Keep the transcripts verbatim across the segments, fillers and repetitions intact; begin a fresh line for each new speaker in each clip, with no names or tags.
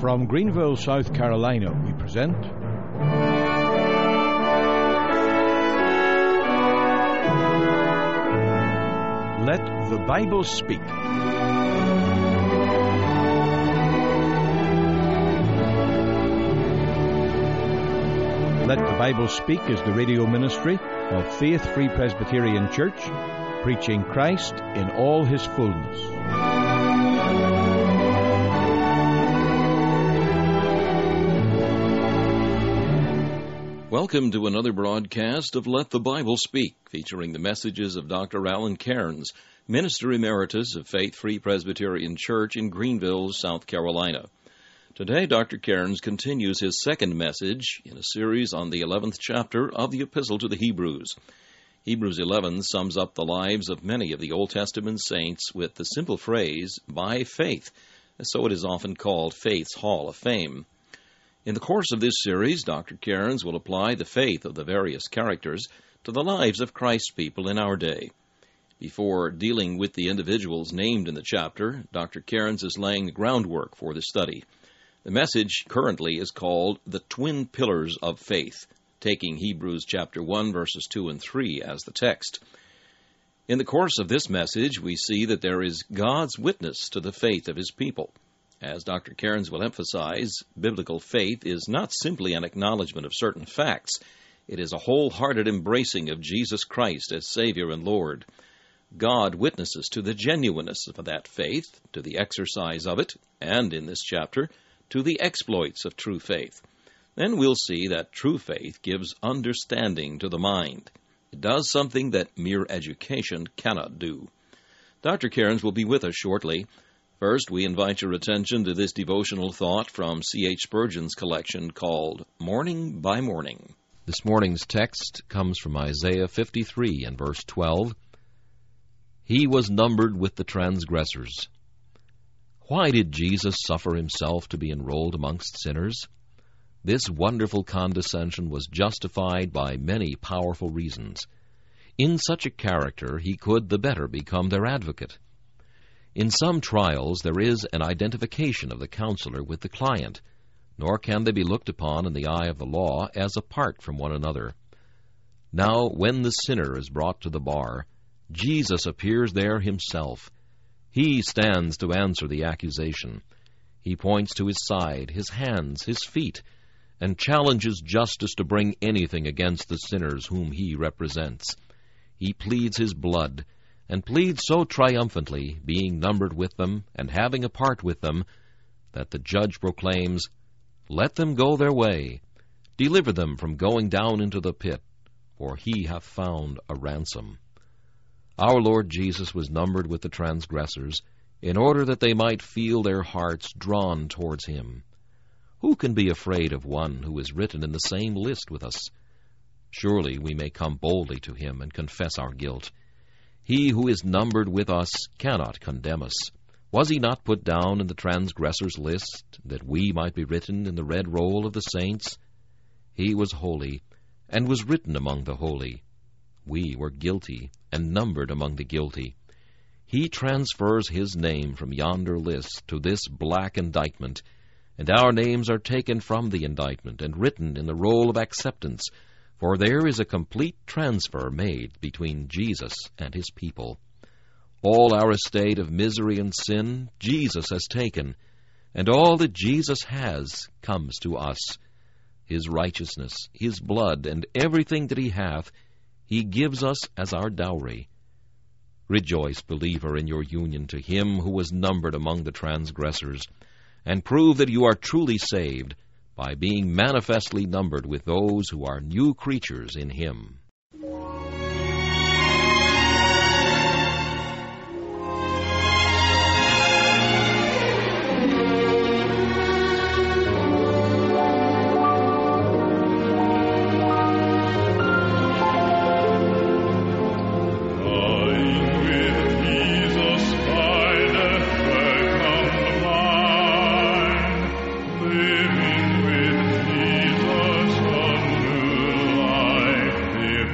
From Greenville, South Carolina, we present Let the Bible Speak. Let the Bible Speak is the radio ministry of Faith Free Presbyterian Church, preaching Christ in all His fullness.
Welcome to another broadcast of Let the Bible Speak, featuring the messages of Doctor Alan Cairns, Minister Emeritus of Faith Free Presbyterian Church in Greenville, South Carolina. Today, Doctor Cairns continues his second message in a series on the eleventh chapter of the Epistle to the Hebrews. Hebrews eleven sums up the lives of many of the Old Testament saints with the simple phrase, by faith, and so it is often called Faith's Hall of Fame. In the course of this series, Doctor Cairns will apply the faith of the various characters to the lives of Christ's people in our day. Before dealing with the individuals named in the chapter, Doctor Cairns is laying the groundwork for the study. The message currently is called The Twin Pillars of Faith, taking Hebrews chapter one, verses two and three as the text. In the course of this message, we see that there is God's witness to the faith of His people. As Doctor Cairns will emphasize, biblical faith is not simply an acknowledgement of certain facts. It is a wholehearted embracing of Jesus Christ as Savior and Lord. God witnesses to the genuineness of that faith, to the exercise of it, and in this chapter, to the exploits of true faith. Then we'll see that true faith gives understanding to the mind. It does something that mere education cannot do. Doctor Cairns will be with us shortly. First, we invite your attention to this devotional thought from C H Spurgeon's collection called Morning by Morning.
This morning's text comes from Isaiah fifty-three and verse twelve. He was numbered with the transgressors. Why did Jesus suffer himself to be enrolled amongst sinners? This wonderful condescension was justified by many powerful reasons. In such a character, he could the better become their advocate. In some trials, there is an identification of the counselor with the client, nor can they be looked upon in the eye of the law as apart from one another. Now, when the sinner is brought to the bar, Jesus appears there himself. He stands to answer the accusation. He points to his side, his hands, his feet, and challenges justice to bring anything against the sinners whom he represents. He pleads his blood, and pleads so triumphantly, being numbered with them, and having a part with them, that the judge proclaims, Let them go their way, deliver them from going down into the pit, for he hath found a ransom. Our Lord Jesus was numbered with the transgressors, in order that they might feel their hearts drawn towards him. Who can be afraid of one who is written in the same list with us? Surely we may come boldly to him and confess our guilt. He who is numbered with us cannot condemn us. Was he not put down in the transgressors' list, that we might be written in the red roll of the saints? He was holy, and was written among the holy. We were guilty, and numbered among the guilty. He transfers his name from yonder list to this black indictment, and our names are taken from the indictment, and written in the roll of acceptance, for there is a complete transfer made between Jesus and his people. All our estate of misery and sin Jesus has taken, and all that Jesus has comes to us. His righteousness, his blood, and everything that he hath, he gives us as our dowry. Rejoice, believer, in your union to him who was numbered among the transgressors, and prove that you are truly saved, by being manifestly numbered with those who are new creatures in him.
Living with Jesus, a new life.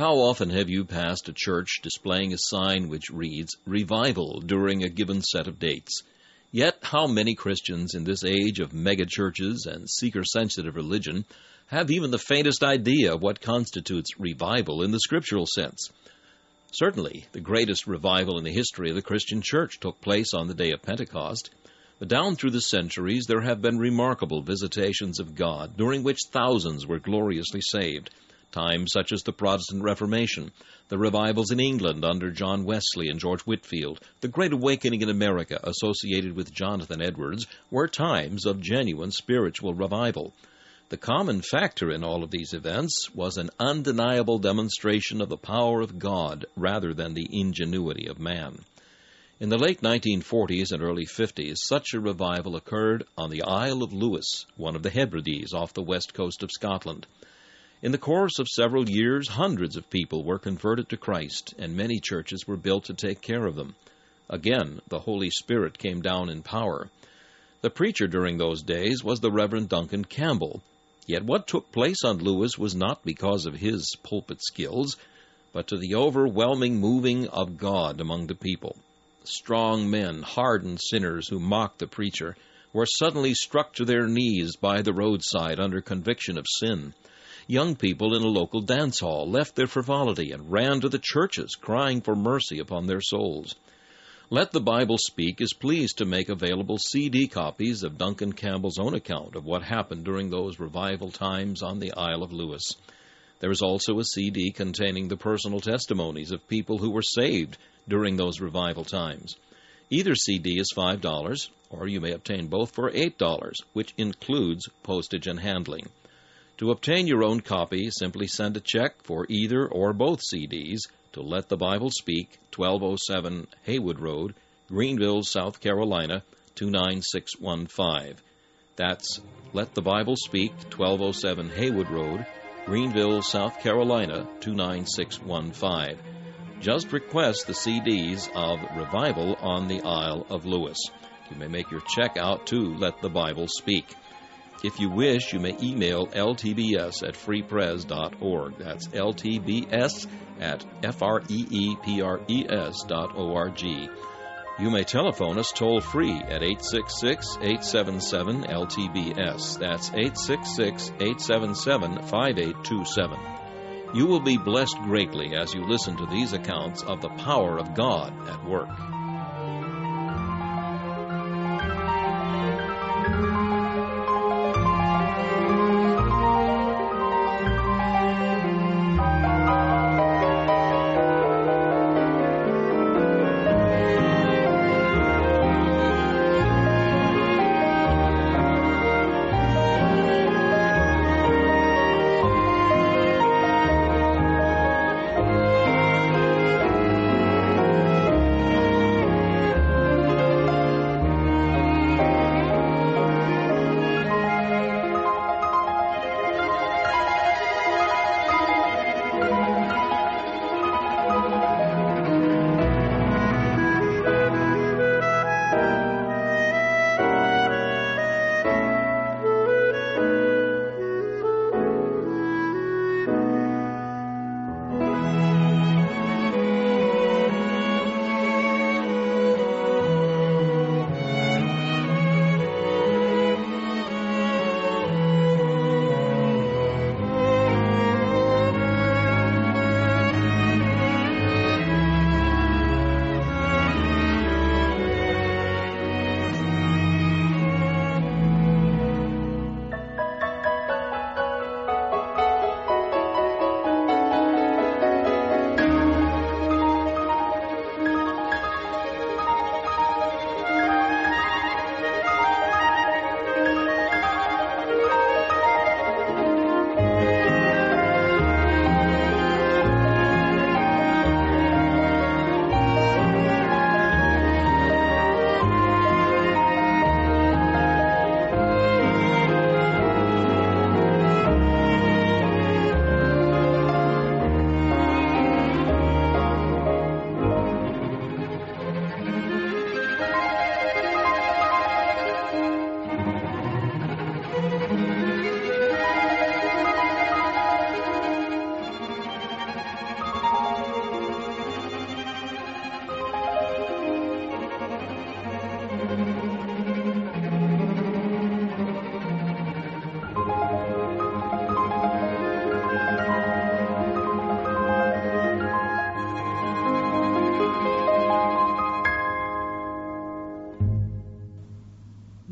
How often have you passed a church displaying a sign which reads, "Revival," during a given set of dates? Yet how many Christians in this age of megachurches and seeker-sensitive religion have even the faintest idea of what constitutes revival in the scriptural sense? Certainly, the greatest revival in the history of the Christian church took place on the day of Pentecost. But down through the centuries, there have been remarkable visitations of God, during which thousands were gloriously saved. Times such as the Protestant Reformation, the revivals in England under John Wesley and George Whitefield, the Great Awakening in America associated with Jonathan Edwards, were times of genuine spiritual revival. The common factor in all of these events was an undeniable demonstration of the power of God rather than the ingenuity of man. In the late nineteen forties and early fifties, such a revival occurred on the Isle of Lewis, one of the Hebrides off the west coast of Scotland. In the course of several years, hundreds of people were converted to Christ, and many churches were built to take care of them. Again, the Holy Spirit came down in power. The preacher during those days was the Reverend Duncan Campbell. Yet what took place on Lewis was not because of his pulpit skills, but to the overwhelming moving of God among the people. Strong men, hardened sinners who mocked the preacher, were suddenly struck to their knees by the roadside under conviction of sin. Young people in a local dance hall left their frivolity and ran to the churches, crying for mercy upon their souls. Let the Bible Speak is pleased to make available C D copies of Duncan Campbell's own account of what happened during those revival times on the Isle of Lewis. There is also a C D containing the personal testimonies of people who were saved during those revival times. Either C D is five dollars, or you may obtain both for eight dollars, which includes postage and handling. To obtain your own copy, simply send a check for either or both C Ds to Let the Bible Speak, twelve oh seven Haywood Road, Greenville, South Carolina, two nine six one five. That's Let the Bible Speak, twelve oh seven Haywood Road, Greenville, South Carolina, two nine six one five. Just request the C Ds of Revival on the Isle of Lewis. You may make your check out to Let the Bible Speak. If you wish, you may email L T B S at free pres dot org. That's L T B S at F R E E P R E S dot O R G. You may telephone us toll-free at eight six six, eight seven seven, L T B S. That's eight six six, eight seven seven, five eight two seven. You will be blessed greatly as you listen to these accounts of the power of God at work.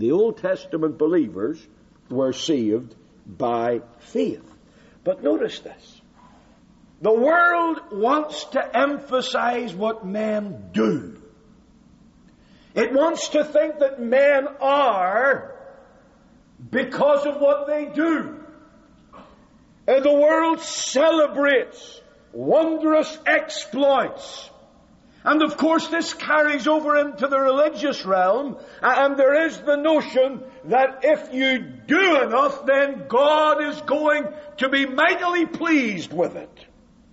The Old Testament believers were saved by faith. But notice this. The world wants to emphasize what men do. It wants to think that men are because of what they do. And the world celebrates wondrous exploits. And of course this carries over into the religious realm, and there is the notion that if you do enough, then God is going to be mightily pleased with it.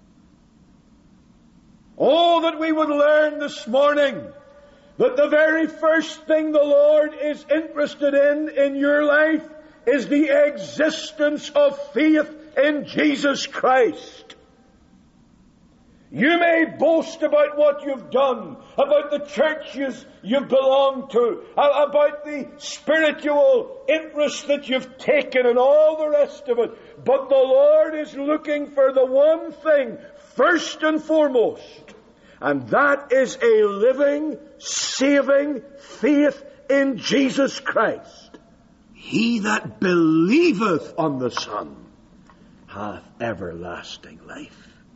Oh, that we would learn this morning that the very first thing the Lord is interested in in your life is the existence of faith in Jesus Christ. You may boast about what you've done, about the churches you've belonged to, about the spiritual interest that you've taken and all the rest of it. But the Lord is looking for the one thing, first and foremost, and that is a living, saving faith in Jesus Christ. He that believeth on the Son hath everlasting life.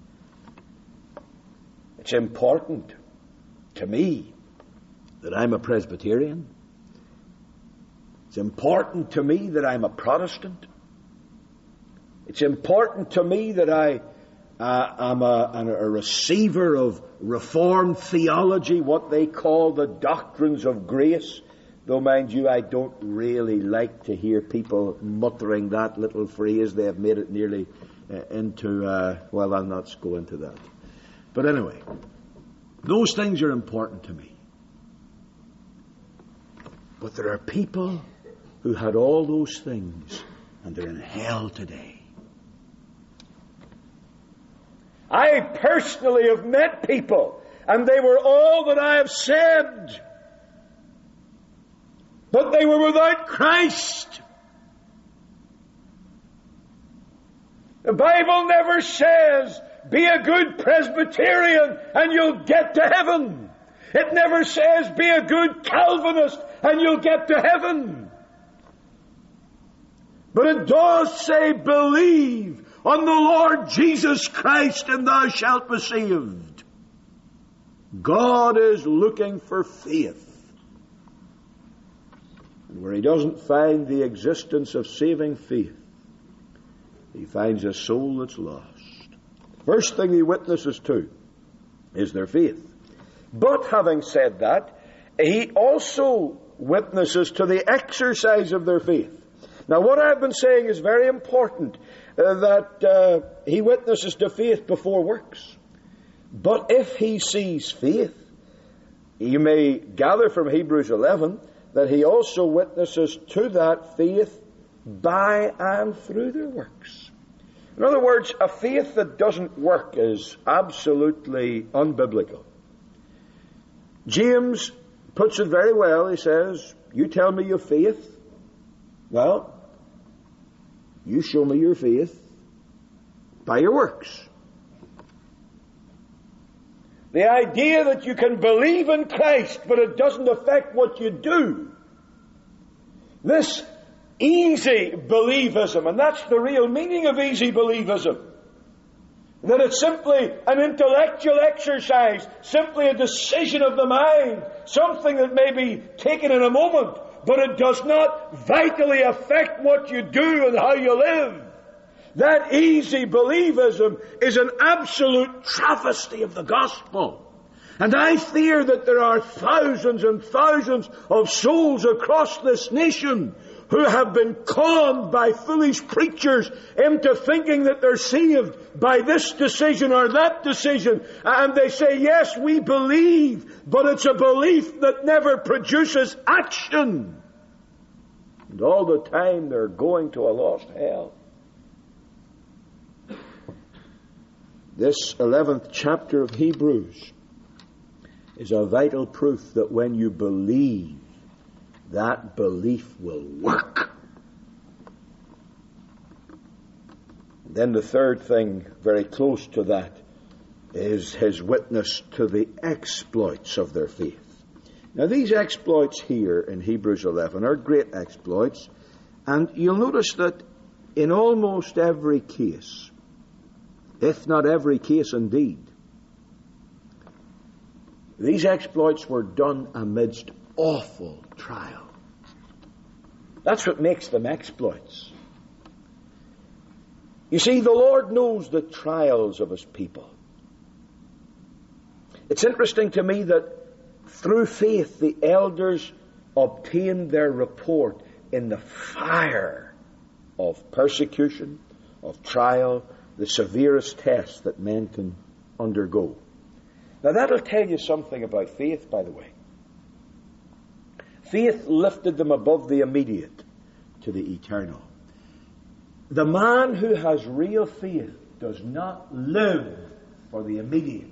It's important to me that I'm a Presbyterian. It's important to me that I'm a Protestant. It's important to me that I uh, am a, a receiver of Reformed theology, what they call the doctrines of grace. Though, mind you, I don't really like to hear people muttering that little phrase. They have made it nearly uh, into, uh, well, I'll not go into that. But anyway, those things are important to me. But there are people who had all those things and they're in hell today. I personally have met people and they were all that I have said, but they were without Christ. The Bible never says, be a good Presbyterian and you'll get to heaven. It never says, be a good Calvinist and you'll get to heaven. But it does say, believe on the Lord Jesus Christ and thou shalt be saved. God is looking for faith. And where he doesn't find the existence of saving faith, he finds a soul that's lost. First thing he witnesses to is their faith. But having said that, he also witnesses to the exercise of their faith. Now what I've been saying is very important, uh, that uh, he witnesses to faith before works. But if he sees faith, you may gather from Hebrews eleven that he also witnesses to that faith by and through their works. In other words, a faith that doesn't work is absolutely unbiblical. James puts it very well. He says, you tell me your faith. Well, you show me your faith by your works. The idea that you can believe in Christ, but it doesn't affect what you do. This easy believism, and that's the real meaning of easy believism. That it's simply an intellectual exercise, simply a decision of the mind, something that may be taken in a moment, but it does not vitally affect what you do and how you live. That easy believism is an absolute travesty of the gospel. And I fear that there are thousands and thousands of souls across this nation who have been conned by foolish preachers into thinking that they're saved by this decision or that decision. And they say, yes, we believe, but it's a belief that never produces action. And all the time they're going to a lost hell. This eleventh chapter of Hebrews is a vital proof that when you believe, that belief will work. And then the third thing, very close to that, is his witness to the exploits of their faith. Now, these exploits here in Hebrews eleven are great exploits, and you'll notice that in almost every case, if not every case indeed, these exploits were done amidst awful trial. That's what makes them exploits. You see, the Lord knows the trials of His people. It's interesting to me that through faith the elders obtained their report in the fire of persecution, of trial, the severest test that men can undergo. Now that'll tell you something about faith, by the way. Faith lifted them above the immediate to the eternal. The man who has real faith does not live for the immediate.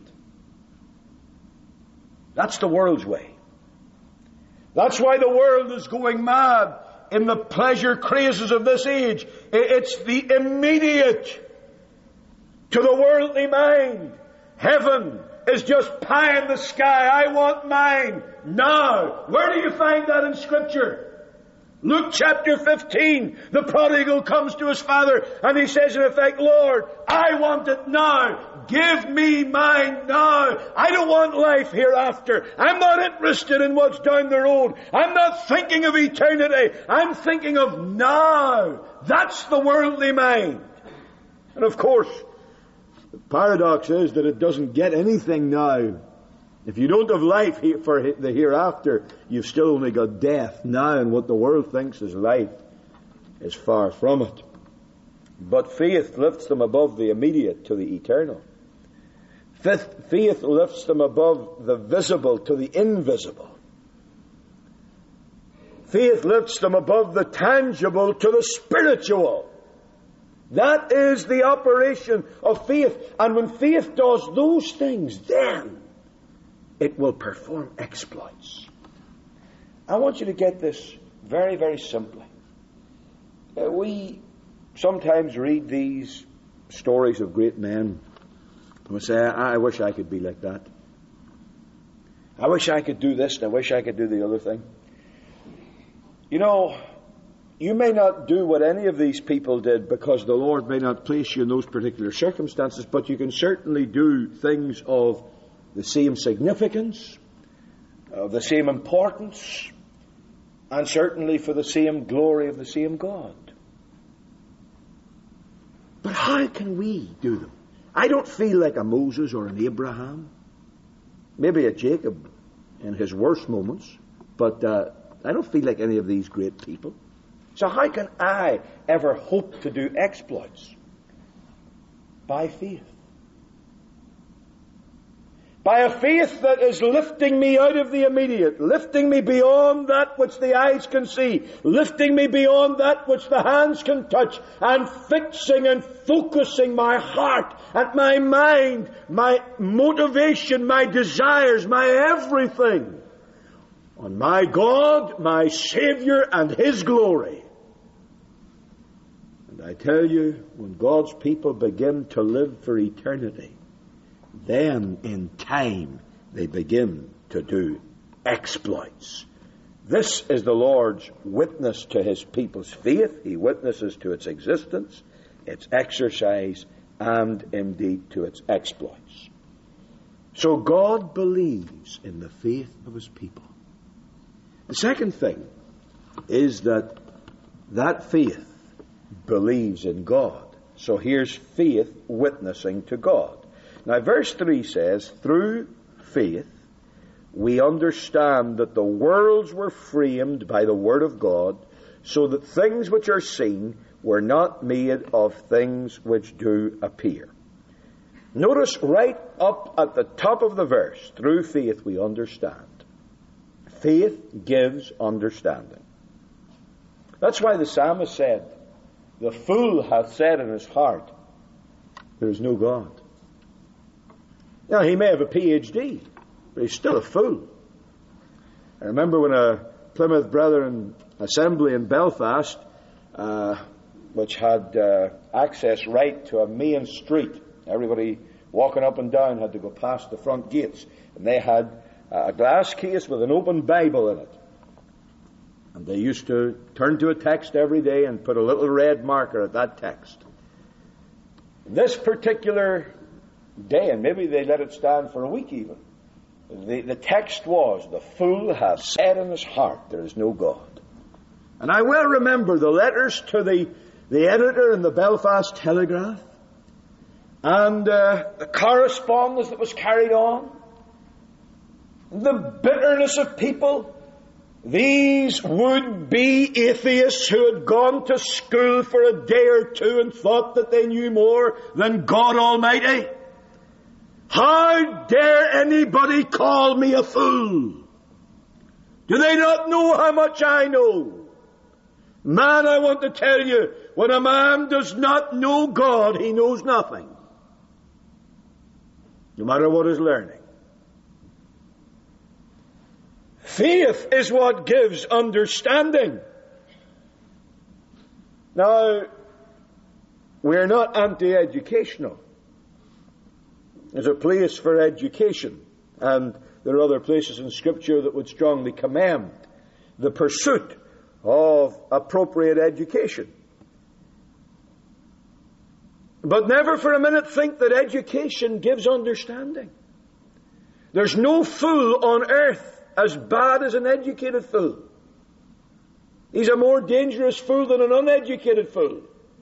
That's the world's way. That's why the world is going mad in the pleasure crazes of this age. It's the immediate to the worldly mind. Heaven is just pie in the sky. I want mine now. Where do you find that in Scripture? Luke chapter fifteen, the prodigal comes to his father and he says in effect, Lord, I want it now. Give me mine now. I don't want life hereafter. I'm not interested in what's down the road. I'm not thinking of eternity. I'm thinking of now. That's the worldly mind. And of course, the paradox is that it doesn't get anything now. If you don't have life for the hereafter, you've still only got death now, and what the world thinks is life is far from it. But faith lifts them above the immediate to the eternal. Faith lifts them above the visible to the invisible. Faith lifts them above the tangible to the spiritual. That is the operation of faith. And when faith does those things, then it will perform exploits. I want you to get this very, very simply. Uh, we sometimes read these stories of great men and we say, I, I wish I could be like that. I wish I could do this and I wish I could do the other thing. You know, you may not do what any of these people did because the Lord may not place you in those particular circumstances, but you can certainly do things of the same significance, of the same importance, and certainly for the same glory of the same God. But how can we do them? I don't feel like a Moses or an Abraham, maybe a Jacob in his worst moments, but uh, I don't feel like any of these great people. So how can I ever hope to do exploits? By faith. By a faith that is lifting me out of the immediate, lifting me beyond that which the eyes can see, lifting me beyond that which the hands can touch, and fixing and focusing my heart and my mind, my motivation, my desires, my everything on my God, my Savior, and His glory. And I tell you, when God's people begin to live for eternity, then in time they begin to do exploits. This is the Lord's witness to His people's faith. He witnesses to its existence, its exercise, and indeed to its exploits. So God believes in the faith of His people. The second thing is that that faith believes in God. So here's faith witnessing to God. Now, verse three says, through faith, we understand that the worlds were framed by the Word of God, so that things which are seen were not made of things which do appear. Notice right up at the top of the verse, through faith we understand. Faith gives understanding. That's why the psalmist said, the fool hath said in his heart, there is no God. Now, he may have a P H D, but he's still a fool. I remember when a Plymouth Brethren assembly in Belfast, uh, which had uh, access right to a main street, everybody walking up and down had to go past the front gates, and they had a glass case with an open Bible in it. And they used to turn to a text every day and put a little red marker at that text. This particular day, and maybe they let it stand for a week even, the, the text was, "The fool hath said in his heart, there is no God." And I well remember the letters to the, the editor in the Belfast Telegraph, and uh, the correspondence that was carried on, the bitterness of people. These would-be atheists who had gone to school for a day or two and thought that they knew more than God Almighty. How dare anybody call me a fool? Do they not know how much I know? Man, I want to tell you, when a man does not know God, he knows nothing, no matter what he's learning. Faith is what gives understanding. Now, we're not anti-educational. There's a place for education, and there are other places in Scripture that would strongly commend the pursuit of appropriate education. But never for a minute think that education gives understanding. There's no fool on earth as bad as an educated fool. He's a more dangerous fool than an uneducated fool.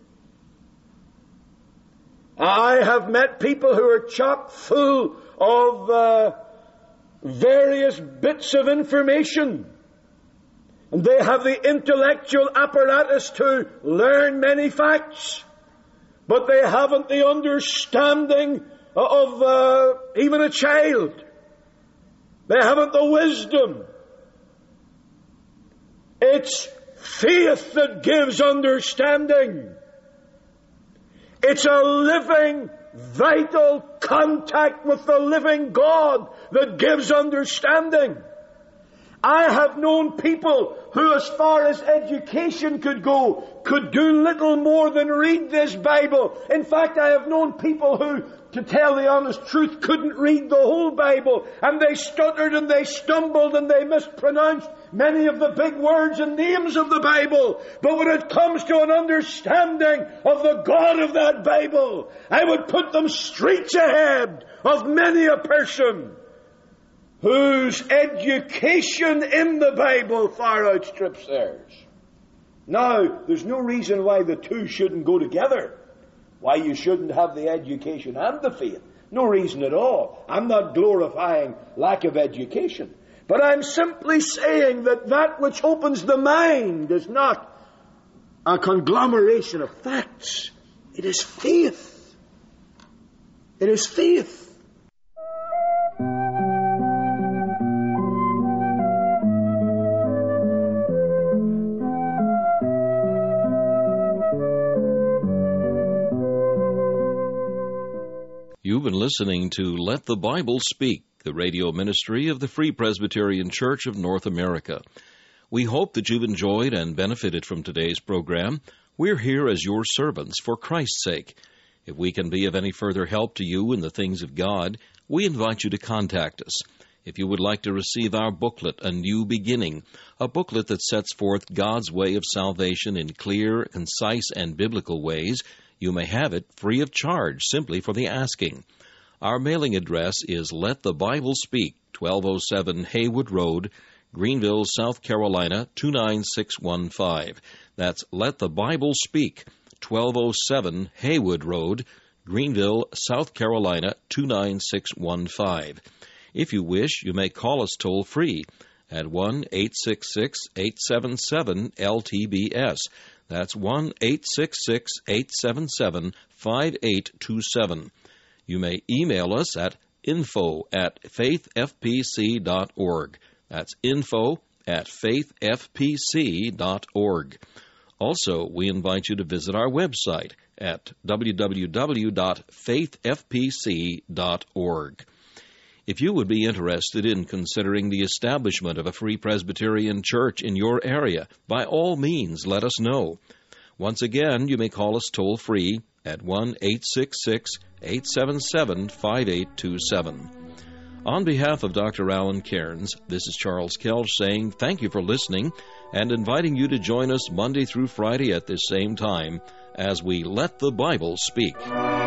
I have met people who are chock full of uh, various bits of information, and they have the intellectual apparatus to learn many facts, but they haven't the understanding of uh, even a child. They haven't the wisdom. It's faith that gives understanding. It's a living, vital contact with the living God that gives understanding. I have known people who, as far as education could go, could do little more than read this Bible. In fact, I have known people who, to tell the honest truth, couldn't read the whole Bible, and they stuttered and they stumbled and they mispronounced many of the big words and names of the Bible. But when it comes to an understanding of the God of that Bible, I would put them streets ahead of many a person whose education in the Bible far outstrips theirs. Now, there's no reason why the two shouldn't go together. Why you shouldn't have the education and the faith. No reason at all. I'm not glorifying lack of education. But I'm simply saying that that which opens the mind is not a conglomeration of facts. It is faith. It is faith.
You've been listening to Let the Bible Speak, the radio ministry of the Free Presbyterian Church of North America. We hope that you've enjoyed and benefited from today's program. We're here as your servants for Christ's sake. If we can be of any further help to you in the things of God, we invite you to contact us. If you would like to receive our booklet, A New Beginning, a booklet that sets forth God's way of salvation in clear, concise, and biblical ways, you may have it free of charge, simply for the asking. Our mailing address is Let the Bible Speak, twelve oh seven Haywood Road, Greenville, South Carolina, two nine six one five. That's Let the Bible Speak, twelve oh seven Haywood Road, Greenville, South Carolina, two nine six one five. If you wish, you may call us toll-free at one eight six six, eight seven seven, L T B S. That's one eight six six, eight seven seven, five eight two seven. You may email us at info at faith f p c dot org. That's info at faith f p c dot org. Also, we invite you to visit our website at w w w dot faith f p c dot org. If you would be interested in considering the establishment of a Free Presbyterian Church in your area, by all means, let us know. Once again, you may call us toll-free at one eight six six, eight seven seven, five eight two seven. On behalf of Doctor Alan Cairns, this is Charles Kelch saying thank you for listening and inviting you to join us Monday through Friday at this same time as we Let the Bible Speak.